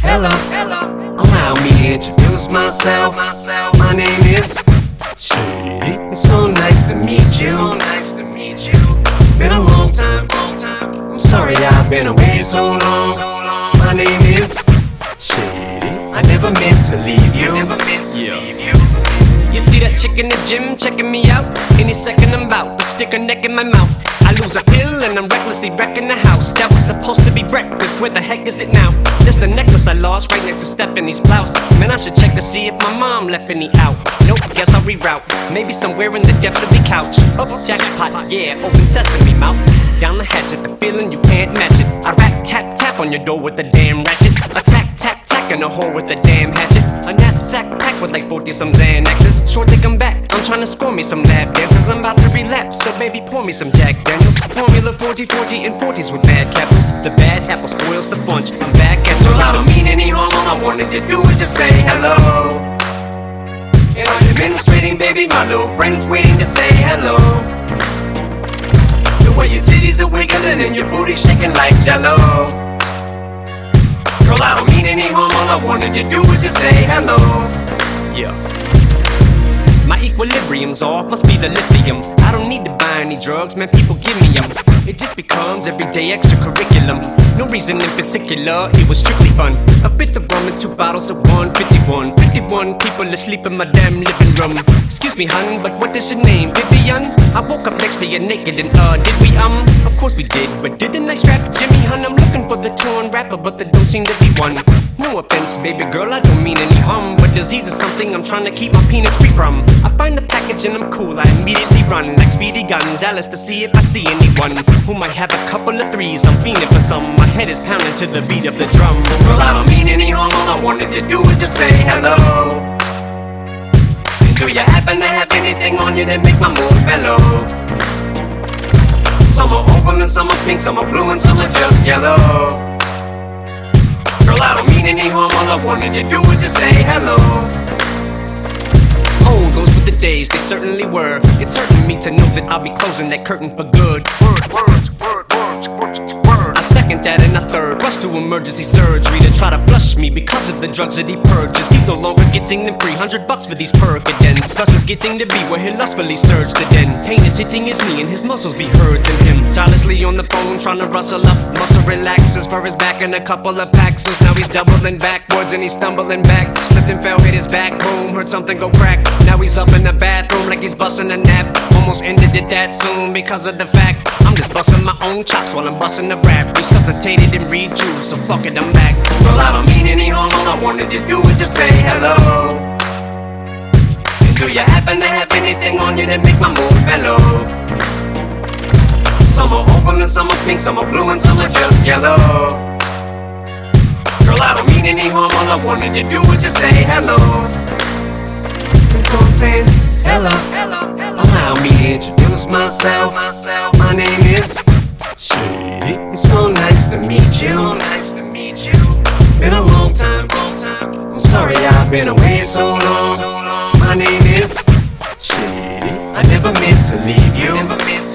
hello. Allow me to introduce myself. My name is Shady. It's so nice to meet you. It's been a long time. I'm sorry I've been away so long. My name is Shady. I never meant to leave you. You see that chick in the gym checking me out? Any second I'm bout to stick her neck in my mouth. I lose a pill and I'm recklessly wrecking the house. That was supposed to be breakfast, where the heck is it now? That's the necklace I lost right next to Stephanie's blouse. Man, I should check to see if my mom left any out. Nope, guess I'll reroute. Maybe somewhere in the depths of the couch. Oh, jackpot, yeah, open sesame mouth. Down the hatchet, the feeling you can't match it. I rap, tap, tap on your door with a damn ratchet. Attack, tack, tack in a hole with a damn hatchet. A knapsack packed with like 40-some Xanaxes. Sure take 'em back, I'm trying to score me some lap dances. I'm about to relapse, so baby pour me some Jack Daniels. Formula 40, 40, and 40s with bad capsules. The bad apple spoils the bunch, I'm back at you. Well, I don't mean any harm, all I wanted to do was just say hello. And I'm demonstrating, baby, my little friend's waiting to say hello. The way your titties are wiggling and your booty shaking like jello. Girl, I don't mean any harm, all I wanted to do was just say hello. Yeah. My equilibrium's off, must be the lithium. I don't need to buy any drugs, man, people give me them. It just becomes everyday extracurriculum. No reason in particular, it was strictly fun. A fifth of rum and 2 bottles of 151. 51 people asleep in my damn living room. Excuse me, hun, but what is your name, Vivian? I woke up next to you naked and did we, of course we did, but didn't I strap Jimmy, hun? I'm looking for the torn rapper, but there don't seem to be one. No offense, baby girl, I don't mean any harm, but disease is something I'm trying to keep my penis free from. I find the package and I'm cool, I immediately run like Speedy Gonzales to see if I see anyone who might have a couple of threes. I'm fiending for some, my head is pounding to the beat of the drum. Well, I don't mean any harm, all I wanted to do was just say hello. And do you happen to have anything on you that make my mood mellow? Some are oval and some are pink, some are blue and some are just yellow. Girl, I don't mean any harm, all I wanted to do was just say hello. Oh, those were the days, they certainly were. It's hurting me to know that I'll be closing that curtain for good. I second that and a third. Rush to emergency surgery to try to flush me because of the drugs that he purges. He's no longer getting them $300 for these Percodens. Plus it's getting to be where he lustfully surged the den. Pain is hitting his knee and his muscles be hurting him. Tirelessly on the phone trying to rustle up muscle relaxers for his back and a couple of Paxos. Now he's doubling backwards and he's stumbling back. Slipped and fell, hit his back, boom, heard something go crack. Now he's up in the bathroom like he's busting a nap. Almost ended it that soon because of the fact I'm just busting my own chops while I'm busting the rap. Resuscitated and rejuiced, so fuck it, I'm back. Well, I don't mean any harm, all I wanted to do was just say hello. And do you happen to have anything on you that make my mood mellow? Some are oval and some are pink, some are blue and some are just yellow. Girl, I don't mean any harm, all I wanted to do was just say hello. And so I'm saying hello. Allow me to introduce myself. My name is Shady. It's so nice to meet you. It's been a long time. I'm sorry I've been away so long. My name is Shady. I never meant to leave you.